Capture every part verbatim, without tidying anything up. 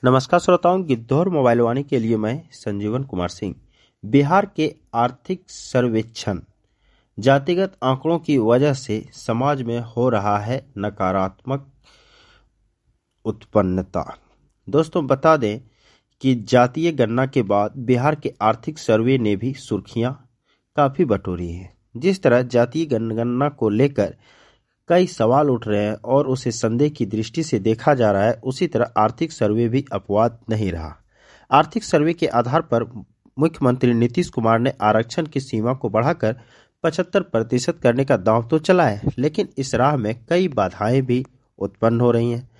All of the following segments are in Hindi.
नमस्कार श्रोताओं, गिद्धौर मोबाइल वाणी के लिए मैं संजीवन कुमार सिंह। बिहार के आर्थिक सर्वेक्षण जातिगत आंकड़ों की वजह से समाज में हो रहा है नकारात्मक उत्पन्नता। दोस्तों, बता दें कि जातीय गणना के बाद बिहार के आर्थिक सर्वे ने भी सुर्खियां काफी बटोरी हैं। जिस तरह जातीय जनगणना को लेकर कई सवाल उठ रहे हैं और उसे संदेह की दृष्टि से देखा जा रहा है, उसी तरह आर्थिक सर्वे भी अपवाद नहीं रहा। आर्थिक सर्वे के आधार पर मुख्यमंत्री नीतीश कुमार ने आरक्षण की सीमा को बढ़ाकर पचहत्तर प्रतिशत करने का दांव तो चला है, लेकिन इस राह में कई बाधाएं भी उत्पन्न हो रही हैं।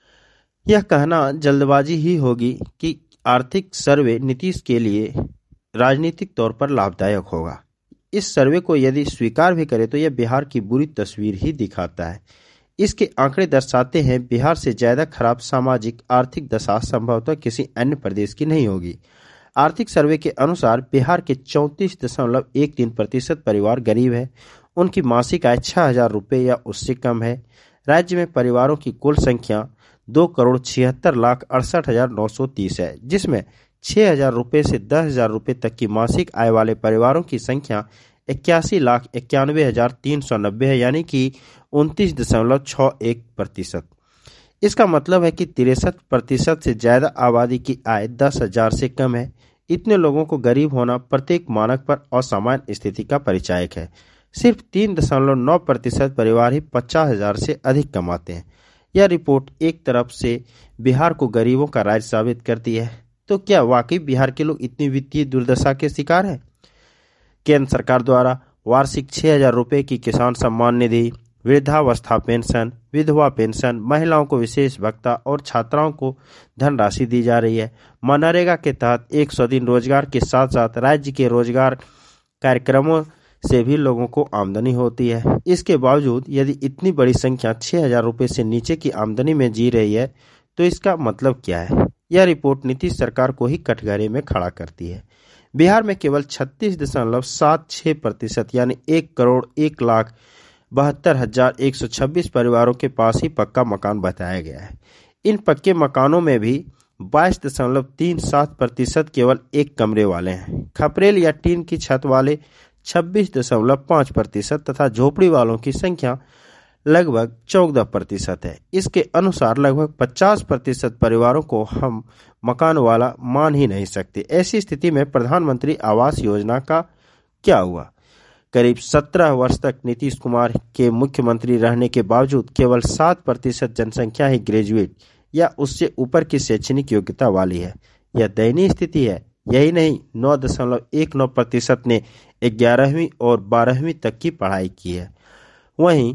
यह कहना जल्दबाजी ही होगी कि आर्थिक सर्वे नीतीश के लिए राजनीतिक तौर पर लाभदायक होगा। इस सर्वे को यदि स्वीकार भी करे तो यह बिहार की बुरी तस्वीर ही दिखाता है। इसके आंकड़े दर्शाते हैं बिहार से ज्यादा खराब सामाजिक आर्थिक दशा संभवतः किसी अन्य प्रदेश की नहीं होगी। आर्थिक सर्वे के अनुसार बिहार के चौंतीस दशमलव एक तीन प्रतिशत परिवार गरीब है। उनकी मासिक आय छह हजार रुपये या उससे कम है। राज्य में परिवारों की कुल संख्या दो करोड़ छिहत्तर लाख अड़सठ हजार नौ सौ तीस है, जिसमें छह हजार रुपये से दस हजार रुपये तक की मासिक आय वाले परिवारों की संख्या इक्यासी लाख इक्यानवे हजार तीन सौ नब्बे है, यानी कि उनतीस दशमलव छह एक प्रतिशत। इसका मतलब है कि तिरसठ प्रतिशत से ज्यादा आबादी की आय दस हजार से कम है। इतने लोगों को गरीब होना प्रत्येक मानक पर असामान्य स्थिति का परिचायक है। सिर्फ तीन दशमलव नौ प्रतिशत परिवार ही पचास हजार से अधिक कमाते हैं। यह रिपोर्ट एक तरफ से बिहार को गरीबों का राज्य साबित करती है, तो क्या वाकई बिहार के लोग इतनी वित्तीय दुर्दशा के शिकार हैं? केंद्र सरकार द्वारा वार्षिक छह हजार रुपये की किसान सम्मान निधि, वृद्धावस्था पेंशन, विधवा पेंशन, महिलाओं को विशेष भत्ता और छात्राओं को धनराशि दी जा रही है। मनरेगा के तहत एक सौ दिन रोजगार के साथ साथ राज्य के रोजगार कार्यक्रमों से भी लोगों को आमदनी होती है। इसके बावजूद यदि इतनी बड़ी संख्या छह हजार रुपये से नीचे की आमदनी में जी रही है, तो इसका मतलब क्या है? यह रिपोर्ट नीतीश सरकार को ही कटघरे में खड़ा करती है। बिहार में केवल छत्तीस दशमलव सात छह प्रतिशत यानी एक करोड़ एक लाख बहत्तर हजार एक सौ छब्बीस परिवारों के पास ही पक्का मकान बताया गया है। इन पक्के मकानों में भी बाईस दशमलव तीन सात प्रतिशत केवल एक कमरे वाले हैं। खपरेल या टीन की छत वाले छब्बीस दशमलव पाँच प्रतिशत तथा झोपड़ी वालों की संख्या लगभग चौदह प्रतिशत है। इसके अनुसार लगभग पचास प्रतिशत परिवारों को हम मकान वाला मान ही नहीं सकते। ऐसी स्थिति में प्रधानमंत्री आवास योजना का क्या हुआ? करीब सत्रह वर्ष तक नीतीश कुमार के मुख्यमंत्री रहने के बावजूद केवल सात प्रतिशत जनसंख्या ही ग्रेजुएट या उससे ऊपर की शैक्षणिक योग्यता वाली है। यह दयनीय स्थिति है। यही नहीं, नौ दशमलव एक नौ प्रतिशत ने ग्यारहवीं और बारहवीं तक की पढ़ाई की है। वहीं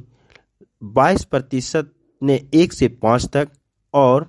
बाईस प्रतिशत ने एक से पांच तक और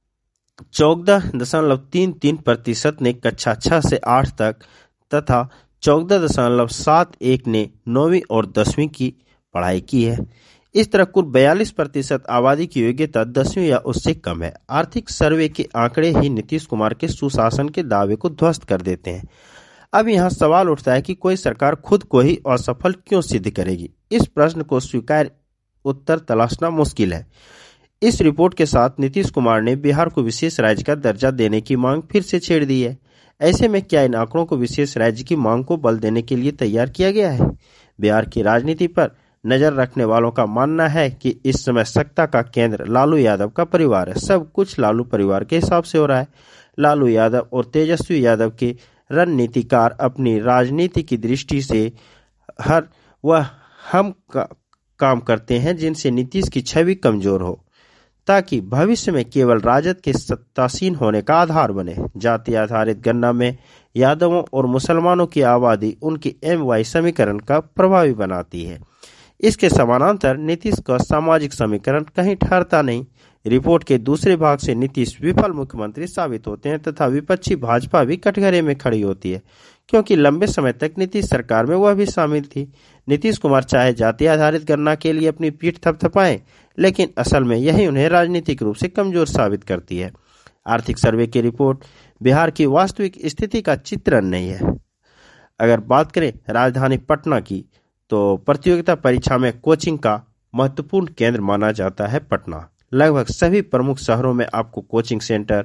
चौदह दशमलव तीन तीन प्रतिशत ने कक्षा छह से आठ तक तथा चौदह दशमलव सात एक ने नौवीं और दसवीं की पढ़ाई की है। इस तरह कुल बयालीस प्रतिशत आबादी की योग्यता दसवीं या उससे कम है। आर्थिक सर्वे के आंकड़े ही नीतीश कुमार के सुशासन के दावे को ध्वस्त कर देते हैं। अब यहाँ सवाल उठता है कि कोई सरकार खुद को ही असफल क्यों सिद्ध करेगी? इस प्रश्न को स्वीकार उत्तर तलाशना मुश्किल है। इस रिपोर्ट के साथ नीतीश कुमार ने बिहार को विशेष राज्य का दर्जा देने की मांग फिर से छेड़ दी है। ऐसे में क्या इन आंकड़ों को विशेष राज्य की मांग को बल देने के लिए तैयार किया गया है? बिहार की राजनीति पर नजर रखने वालों का मानना है कि इस समय सत्ता का केंद्र लालू यादव का परिवार है। सब कुछ लालू परिवार के हिसाब से हो रहा है। लालू यादव और तेजस्वी यादव के रणनीतिकार अपनी राजनीति की दृष्टि से हर वह हम का काम करते हैं जिनसे नीतीश की छवि कमजोर हो, ताकि भविष्य में केवल राजद के सत्तासीन होने का आधार बने। जाति आधारित गणना में यादवों और मुसलमानों की आबादी उनकी एम वाई समीकरण का प्रभावी बनाती है। इसके समानांतर नीतीश का सामाजिक समीकरण कहीं ठहरता नहीं। रिपोर्ट के दूसरे भाग से नीतीश विफल मुख्यमंत्री साबित होते हैं तथा विपक्षी भाजपा भी कटघरे में खड़ी होती है, क्योंकि लंबे समय तक नीतीश सरकार में वह भी शामिल थी। नीतीश कुमार चाहे जाति आधारित गणना के लिए अपनी पीठ थपथपाएं, लेकिन असल में यही उन्हें राजनीतिक रूप से कमजोर साबित करती है। आर्थिक सर्वे की रिपोर्ट बिहार की वास्तविक स्थिति का चित्रण नहीं है। अगर बात करें राजधानी पटना की, तो प्रतियोगिता परीक्षा में कोचिंग का महत्वपूर्ण केंद्र माना जाता है पटना। लगभग सभी प्रमुख शहरों में आपको कोचिंग सेंटर,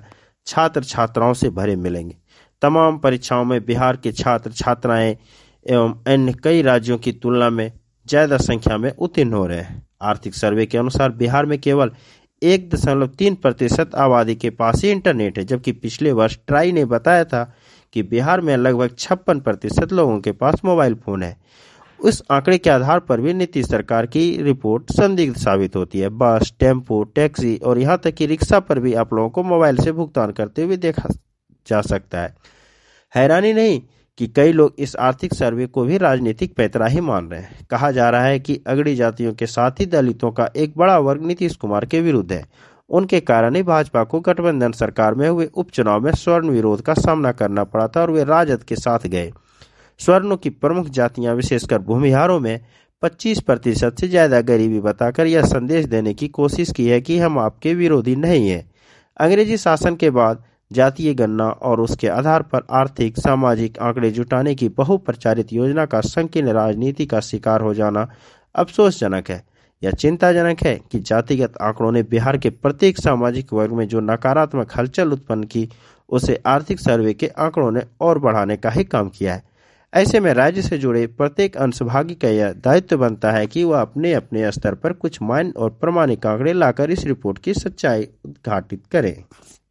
छात्र छात्राओं से भरे मिलेंगे। तमाम परीक्षाओं में बिहार के छात्र छात्राएं एवं अन्य कई राज्यों की तुलना में ज्यादा संख्या में उत्तीर्ण हो रहे हैं। आर्थिक सर्वे के अनुसार बिहार में केवल एक दशमलव तीन प्रतिशत आबादी के पास ही इंटरनेट है, जबकि पिछले वर्ष ट्राई ने बताया था कि बिहार में लगभग छप्पन प्रतिशत लोगों के पास मोबाइल फोन है। उस आंकड़े के आधार पर भी नीतीश सरकार की रिपोर्ट संदिग्ध साबित होती है। बस, टेम्पो, टैक्सी और यहाँ तक कि रिक्शा पर भी आप लोगों को मोबाइल से भुगतान करते हुए देखा जा सकता है। हैरानी नहीं कि कई लोग इस आर्थिक सर्वे को भी राजनीतिक पैंतरा ही मान रहे हैं। कहा जा रहा है कि अगड़ी जातियों के साथ ही दलितों का एक बड़ा वर्ग नीतीश कुमार के विरुद्ध है। उनके कारण ही भाजपा को गठबंधन सरकार में हुए उपचुनाव में स्वर्ण विरोध का सामना करना पड़ा था और वे राजद के साथ गए। स्वर्णों की प्रमुख जातियां विशेषकर भूमिहारों में पच्चीस प्रतिशत से ज्यादा गरीबी बताकर यह संदेश देने की कोशिश की है कि हम आपके विरोधी नहीं है। अंग्रेजी शासन के बाद जातीय गणना और उसके आधार पर आर्थिक सामाजिक आंकड़े जुटाने की बहुप्रचारित योजना का संकीर्ण राजनीति का शिकार हो जाना अफसोसजनक है। यह चिंताजनक है कि जातिगत आंकड़ों ने बिहार के प्रत्येक सामाजिक वर्ग में जो नकारात्मक हलचल उत्पन्न की, उसे आर्थिक सर्वे के आंकड़ों ने और बढ़ाने का ही काम किया है। ऐसे में राज्य से जुड़े प्रत्येक अंशभागी का यह दायित्व बनता है कि वह अपने अपने स्तर पर कुछ मान्य और प्रमाणिक आंकड़े लाकर इस रिपोर्ट की सच्चाई उद्घाटित करें।